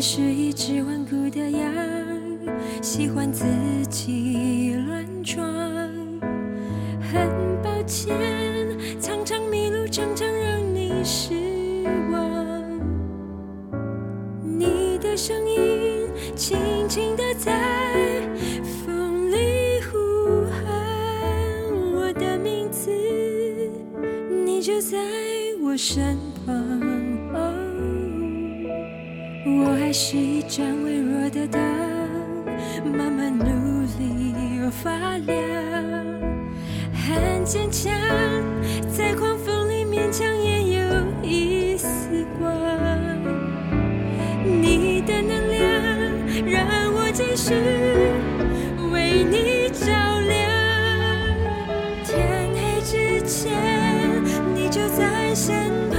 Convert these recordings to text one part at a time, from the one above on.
是一只顽固的羊，喜欢自己乱撞。很抱歉，常常迷路，常常让你失望。你的声音轻轻地在风里呼喊我的名字，你就在我身旁。我还是一盏微弱的灯，慢慢努力而发亮，很坚强，在狂风里勉强也有一丝光。你的能量让我继续为你照亮，天黑之前你就在身旁。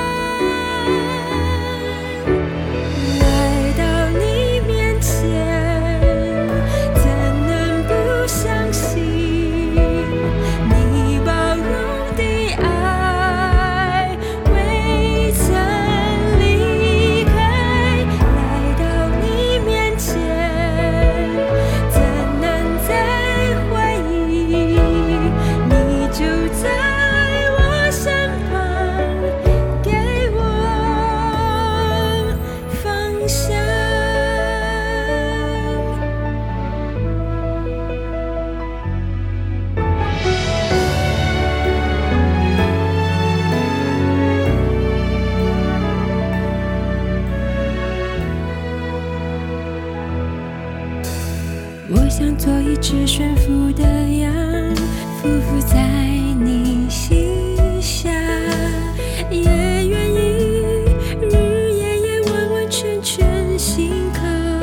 我想做一只驯服的羊，匍匐在你膝下，也愿意日夜夜完完全全信靠，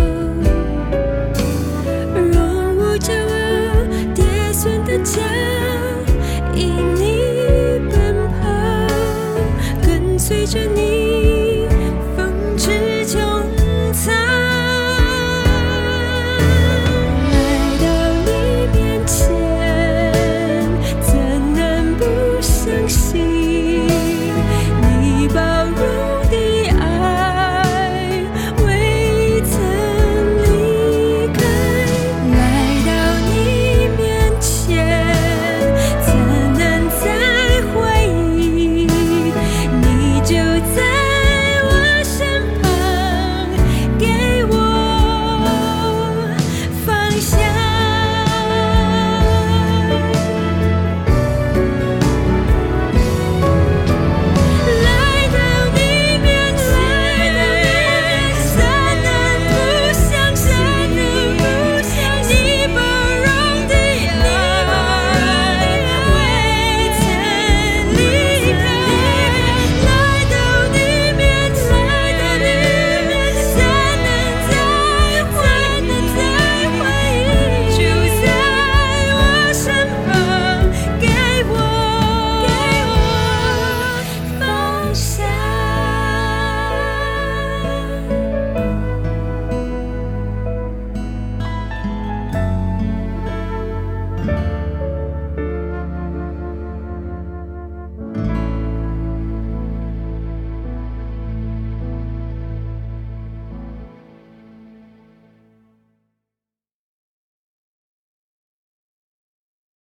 荣辱骄傲跌损的脚，因你奔跑，跟随着你